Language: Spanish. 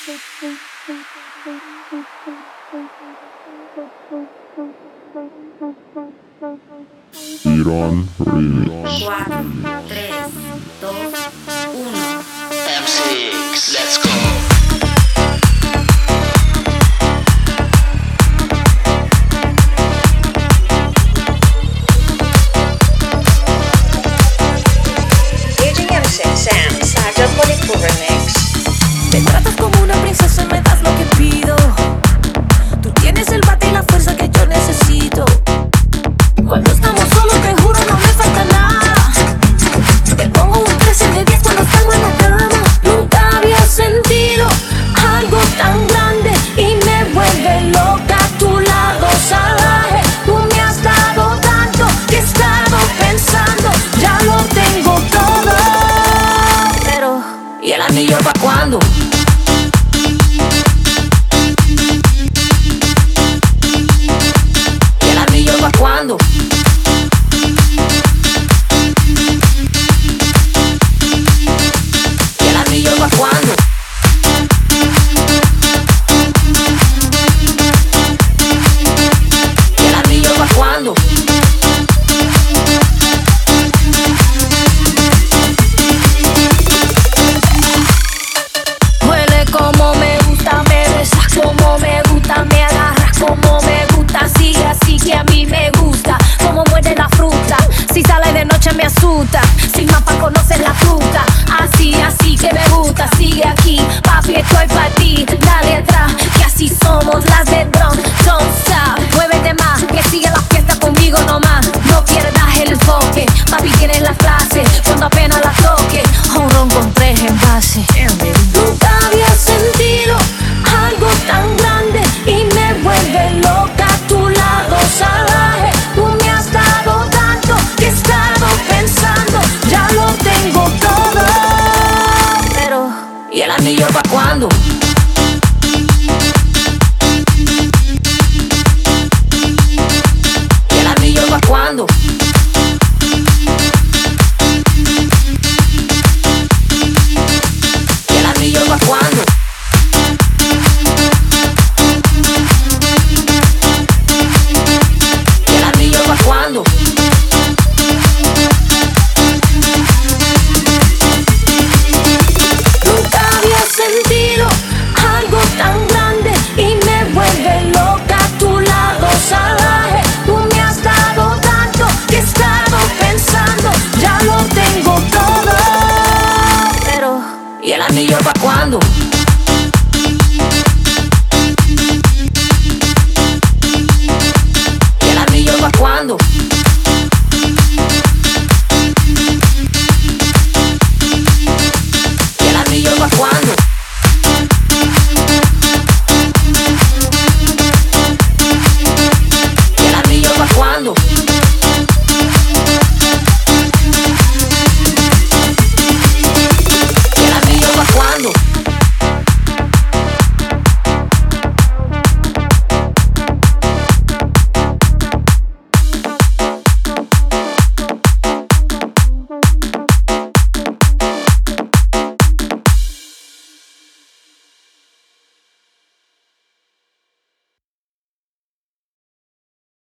Iron Remix. 4, 3, 2, 1. M6, let's go. Sam, Saga Polipur Remix. Me tratas como una princesa y me das lo que pido. Tú tienes el bate y la fuerza que yo necesito. Cuando estamos solos te juro no me falta nada. Te pongo un 13 de 10 cuando estamos en la cama. Nunca había sentido algo tan grande y me vuelve loca a tu lado salvaje. Tú me has dado tanto que he estado pensando, ya lo tengo todo. Pero, ¿y el anillo pa' cuándo? ¿Y el anillo pa' cuándo? ¿Y el anillo pa' cuándo? ¿Y el anillo pa' cuándo? Huele como me gusta, me besas como me gusta, me agarras como me gusta, sigue así que a mí me gusta, como muerde la fruta, si sale de noche me asusta, sin mapa conoces la fruta, así que me gusta, sigue aquí, papi estoy pa' ti, dale atrás, que así somos las de drum, don't stop, muévete más, que sigue la fiesta conmigo nomás, no pierdas el enfoque, papi tienes la clase, cuando apenas la toque, un ron con 3 envases. Nunca había sentido algo tan grande y me vuelve loca a tu lado salvaje. Tú me has dado tanto que he estado pensando, ya lo tengo todo. Pero, ¿y el anillo pa' cuándo? ¿Y el anillo pa' cuándo? ¿Y el anillo pa' cuándo? ¿Y el anillo pa' cuándo? Nunca había sentido algo tan grande y me vuelve loca a tu lado salvaje. Tú me has dado tanto que he estado pensando, ya lo tengo todo. Pero, ¿y el anillo pa' cuándo?